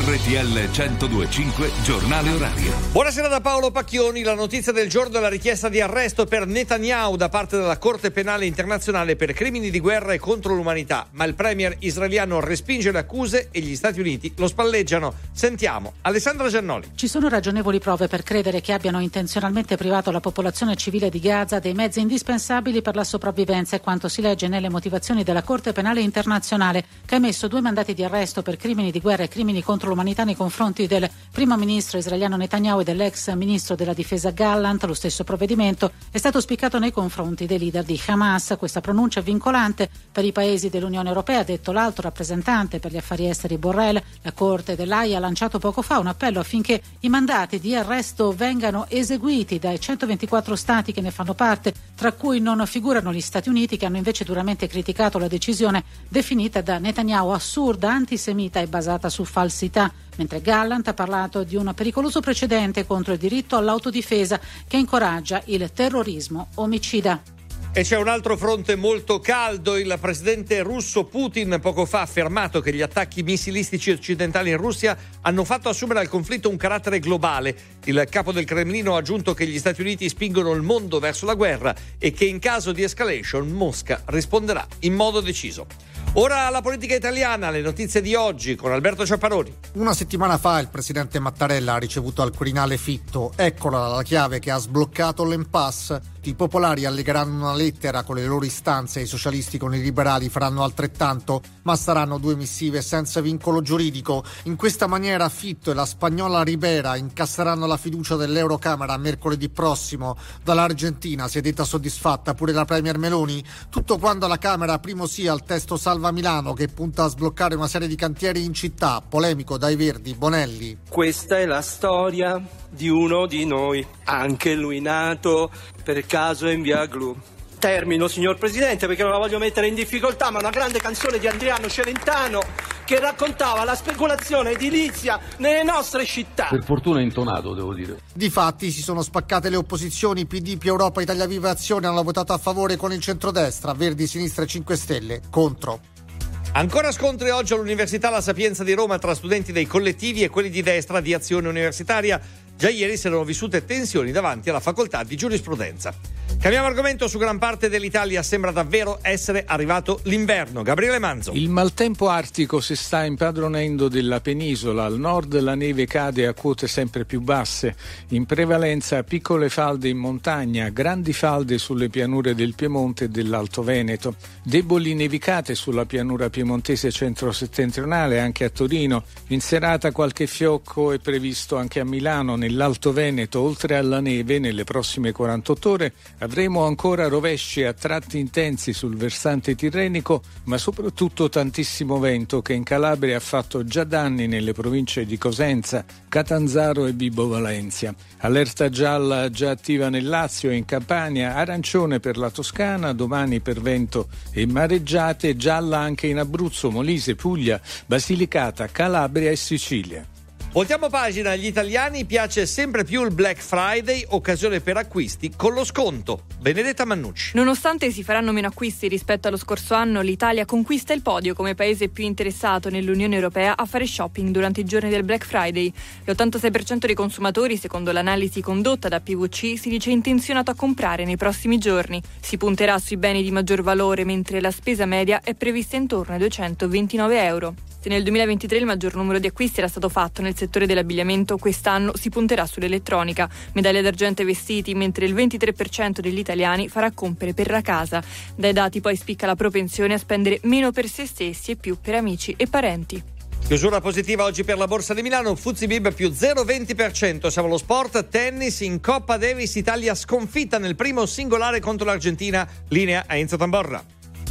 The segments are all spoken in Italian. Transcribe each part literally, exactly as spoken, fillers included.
R T L centodue e cinque Giornale Orario. Buonasera da Paolo Pacchioni. La notizia del giorno è la richiesta di arresto per Netanyahu da parte della Corte Penale Internazionale per crimini di guerra e contro l'umanità, ma il premier israeliano respinge le accuse e gli Stati Uniti lo spalleggiano. Sentiamo Alessandra Giannoli. Ci sono ragionevoli prove per credere che abbiano intenzionalmente privato la popolazione civile di Gaza dei mezzi indispensabili per la sopravvivenza, è quanto si legge nelle motivazioni della Corte Penale Internazionale, che ha emesso due mandati di arresto per crimini di guerra e crimini contro l'umanità nei confronti del primo ministro israeliano Netanyahu e dell'ex ministro della difesa Gallant. Lo stesso provvedimento è stato spiccato nei confronti dei leader di Hamas. Questa pronuncia è vincolante per i paesi dell'Unione Europea, ha detto l'alto rappresentante per gli affari esteri Borrell. La Corte dell'Aia ha lanciato poco fa un appello affinché i mandati di arresto vengano eseguiti dai centoventiquattro stati che ne fanno parte, tra cui non figurano gli Stati Uniti, che hanno invece duramente criticato la decisione definita da Netanyahu assurda, antisemita e basata su falsità, mentre Gallant ha parlato di un pericoloso precedente contro il diritto all'autodifesa che incoraggia il terrorismo omicida. E c'è un altro fronte molto caldo. Il presidente russo Putin poco fa ha affermato che gli attacchi missilistici occidentali in Russia hanno fatto assumere al conflitto un carattere globale. Il capo del Cremlino ha aggiunto che gli Stati Uniti spingono il mondo verso la guerra e che in caso di escalation Mosca risponderà in modo deciso. Ora la politica italiana, le notizie di oggi con Alberto Ciapparoni. Una settimana fa il presidente Mattarella ha ricevuto al Quirinale Fitto. Eccola la chiave che ha sbloccato l'impasse. I popolari allegheranno una lettera con le loro istanze, i socialisti con i liberali faranno altrettanto, ma saranno due missive senza vincolo giuridico. In questa maniera Fitto e la spagnola Ribera incasseranno la fiducia dell'Eurocamera mercoledì prossimo. Dall'Argentina si è detta soddisfatta pure la premier Meloni. Tutto quando la Camera primo sì al testo Salva Milano, che punta a sbloccare una serie di cantieri in città, polemico dai Verdi, Bonelli. Questa è la storia di uno di noi, anche lui nato per caso in via Glu. Termino, signor Presidente, perché non la voglio mettere in difficoltà, ma una grande canzone di Adriano Celentano che raccontava la speculazione edilizia nelle nostre città. Per fortuna intonato, devo dire. Difatti si sono spaccate le opposizioni. P D, P Europa, Italia Viva e Azione hanno votato a favore con il centrodestra, Verdi, Sinistra e cinque Stelle contro. Ancora scontri oggi all'Università La Sapienza di Roma tra studenti dei collettivi e quelli di destra di Azione Universitaria. Già ieri si erano vissute tensioni davanti alla facoltà di giurisprudenza. Cambiamo argomento. Su gran parte dell'Italia sembra davvero essere arrivato l'inverno. Gabriele Manzo. Il maltempo artico si sta impadronendo della penisola. Al nord la neve cade a quote sempre più basse, in prevalenza piccole falde in montagna, grandi falde sulle pianure del Piemonte e dell'Alto Veneto, deboli nevicate sulla pianura piemontese centro-settentrionale, anche a Torino. In serata qualche fiocco è previsto anche a Milano. Nell'Alto Veneto, oltre alla neve, nelle prossime quarantotto ore avremo ancora rovesci a tratti intensi sul versante tirrenico, ma soprattutto tantissimo vento che in Calabria ha fatto già danni nelle province di Cosenza, Catanzaro e Vibo Valentia. Allerta gialla già attiva nel Lazio e in Campania, arancione per la Toscana, domani per vento e mareggiate, gialla anche in Abruzzo, Molise, Puglia, Basilicata, Calabria e Sicilia. Voltiamo pagina. Agli italiani piace sempre più il Black Friday, occasione per acquisti con lo sconto. Benedetta Mannucci. Nonostante si faranno meno acquisti rispetto allo scorso anno, l'Italia conquista il podio come paese più interessato nell'Unione Europea a fare shopping durante i giorni del Black Friday. L'ottantasei per cento dei consumatori, secondo l'analisi condotta da P V C, si dice intenzionato a comprare nei prossimi giorni. Si punterà sui beni di maggior valore, mentre la spesa media è prevista intorno ai duecentoventinove euro. Se nel duemilaventitré il maggior numero di acquisti era stato fatto nel settore dell'abbigliamento, quest'anno si punterà sull'elettronica. Medaglia d'argento e vestiti, mentre il ventitré per cento degli italiani farà compere per la casa. Dai dati poi spicca la propensione a spendere meno per se stessi e più per amici e parenti. Chiusura positiva oggi per la Borsa di Milano, F T S E Bib più zero virgola venti per cento. Siamo allo sport, tennis, in Coppa Davis Italia sconfitta nel primo singolare contro l'Argentina. Linea a Enzo Tamborra.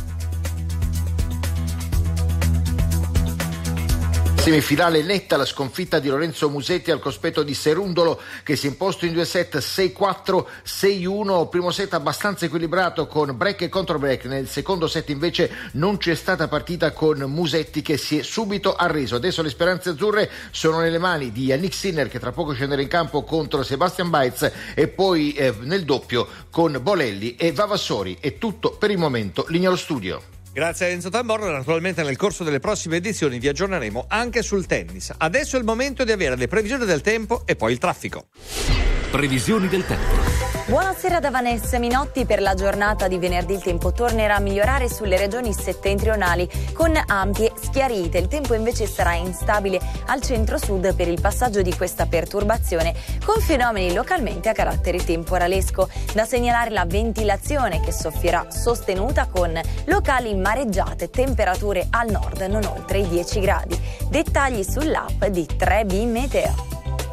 Semifinale netta la sconfitta di Lorenzo Musetti al cospetto di Serundolo, che si è imposto in due set sei quattro sei uno. Primo set abbastanza equilibrato con break e contro break. Nel secondo set invece non c'è stata partita con Musetti, che si è subito arreso. Adesso le speranze azzurre sono nelle mani di Yannick Sinner, che tra poco scenderà in campo contro Sebastian Baez, e poi eh, nel doppio con Bolelli e Vavassori. È tutto per il momento. Linea allo studio. Grazie a Enzo Tamborro. Naturalmente nel corso delle prossime edizioni vi aggiorneremo anche sul tennis. Adesso è il momento di avere le previsioni del tempo e poi il traffico. Previsioni del tempo. Buonasera da Vanessa Minotti. Per la giornata di venerdì il tempo tornerà a migliorare sulle regioni settentrionali con ampie schiarite. Il tempo invece sarà instabile al centro-sud per il passaggio di questa perturbazione con fenomeni localmente a carattere temporalesco. Da segnalare la ventilazione che soffierà sostenuta con locali mareggiate, temperature al nord non oltre i dieci gradi. Dettagli sull'app di tre B Meteo.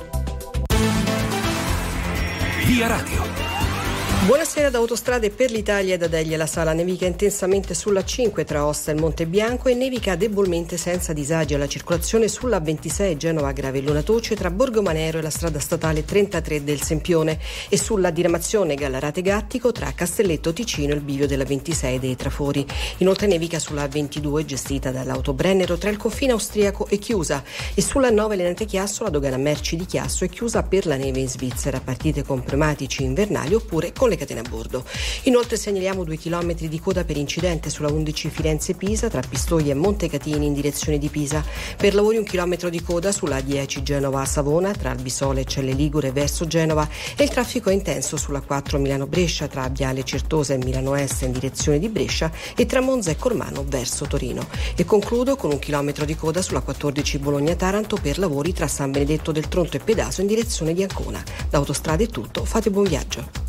Via Radio. Buonasera da Autostrade per l'Italia e da Deglia La Sala. Nevica intensamente sulla cinque tra Osta e il Monte Bianco e nevica debolmente senza disagi alla circolazione sulla ventisei Genova Gravellona Toce tra Borgomanero e la strada statale trentatré del Sempione e sulla diramazione Gallarate Gattico tra Castelletto Ticino e il bivio della ventisei dei Trafori. Inoltre nevica sulla ventidue gestita dall'Autobrennero tra il confine austriaco e Chiusa e sulla nove Lenate Chiasso la dogana merci di Chiasso è chiusa per la neve in Svizzera, partite con pneumatici invernali oppure con le catene a bordo. Inoltre segnaliamo due chilometri di coda per incidente sulla undici Firenze-Pisa tra Pistoia e Montecatini in direzione di Pisa. Per lavori un chilometro di coda sulla dieci Genova-Savona tra Albisole e Celle Ligure verso Genova e il traffico è intenso sulla quattro Milano-Brescia tra Viale Certosa e Milano Est in direzione di Brescia e tra Monza e Cormano verso Torino. E concludo con un chilometro di coda sulla quattordici Bologna-Taranto per lavori tra San Benedetto del Tronto e Pedaso in direzione di Ancona. Da Autostrade è tutto, fate buon viaggio.